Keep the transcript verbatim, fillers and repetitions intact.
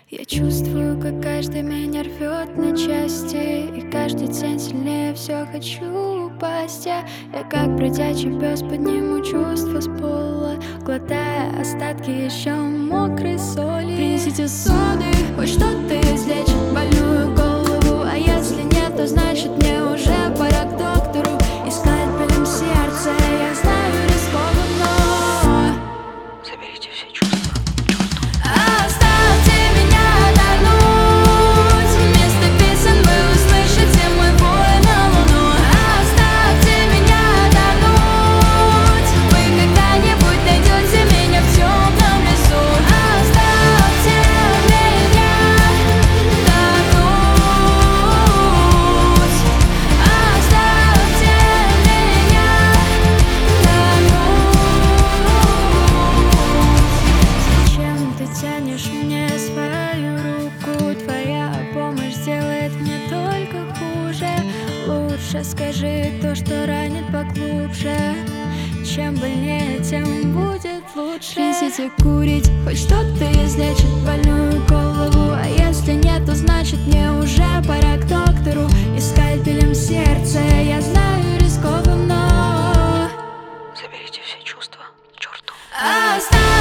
Я чувствую, как каждый меня рвет на части, и каждый день сильнее все хочу упасть. Я, я как бродячий пес подниму чувства с пола, глотая остатки еще мокрой соли. Принесите соды, хоть что-то излечит больную голову, а если нет, то значит мне уже пора к доктору. И скальпелем сердце, я знаю, рискованно. Заберите все чувства. Оставьте меня тонуть, вместо песен вы услышите мой вой на луну. Оставьте меня тонуть, вы когда-нибудь найдете меня в темном лесу. Оставьте меня тонуть, оставьте меня тонуть. Зачем ты тянешь мне свою руку? Твоя помощь сделает мне только хуже. Лучше скажи то, что ранит поглубже. Чем больнее, тем будет лучше. Принесите курить, хоть что-то излечит больную голову, а если нет, то значит мне уже пора к доктору. И скальпелем сердце, я знаю, рискованно. Заберите все чувства к черту. Оставь